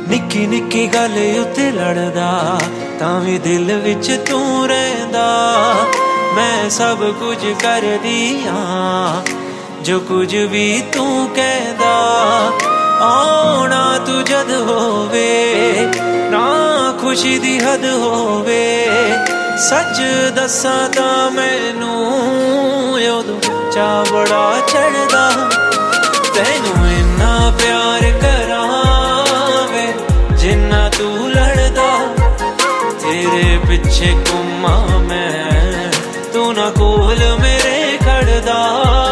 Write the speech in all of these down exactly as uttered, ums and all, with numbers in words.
निक्की निक्की गल उत्ते लड़दा तां वी दिल विच तू रहिंदा। मैं सब कुछ कर दिया जो कुछ भी तू कहदा। आना तू जद होवे ना खुशी दी हद होवे। सच दसा तां मैनू उदों चा बड़ा चढ़दा। तैनू इन्ना प्यार करां वे जिन्ना तू लड़दा। तेरे पिछे घुमा मैं तू ना कोल मेरे खड़दा।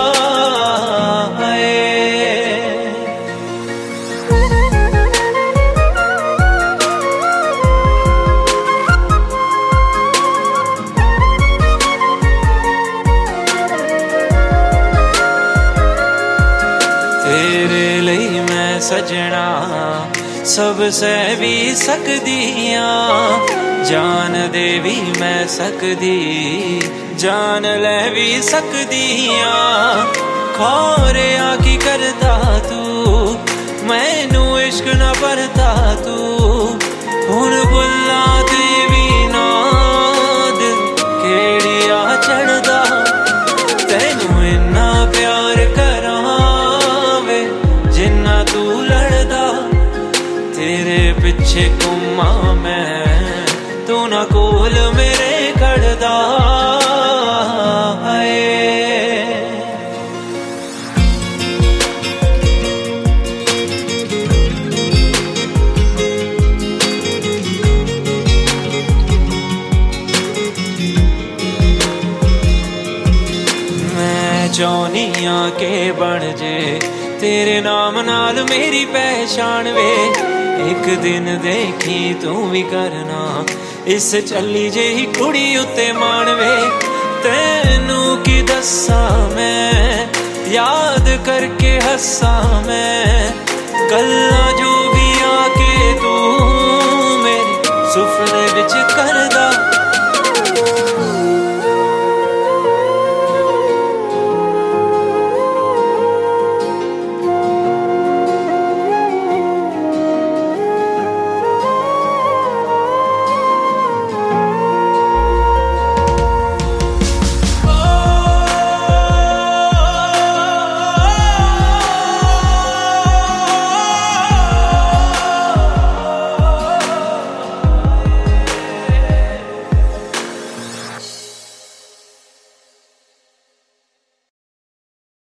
तेरे लिए मैं सजना सब सह भी सकदियां। जान दे भी मैं सकदी जान ले भी सकदियां। खौरिया की करता तू मैनू इश्क न भरता तू। हुण बुल्ला ते भी ना दिल केड़िया चढ़दा। तैनू इन्ना प्यार करां वे जिन्ना तू लड़दा। तेरे पिछे घुमा मैं तू ना कोल मेरे खड़दा। मैं चाहनिया के बन जे तेरे नाम नाल मेरी पहचान वे। एक दिन देखी तू भी करना इस चली जेही कुड़ी उत्ते मान वे। तैनू की दसा मैं याद करके हसा मैं